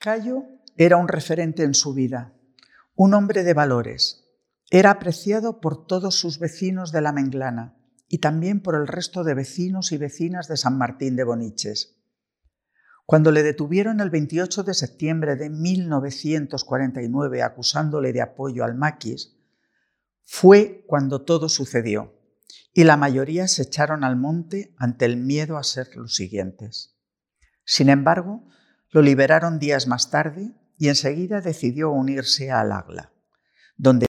Cayo era un referente en su vida, un hombre de valores. Era apreciado por todos sus vecinos de la Menglana y también por el resto de vecinos y vecinas de San Martín de Boniches. Cuando le detuvieron el 28 de septiembre de 1949 acusándole de apoyo al maquis, fue cuando todo sucedió y la mayoría se echaron al monte ante el miedo a ser los siguientes. Sin embargo, lo liberaron días más tarde y enseguida decidió unirse al AGLA, donde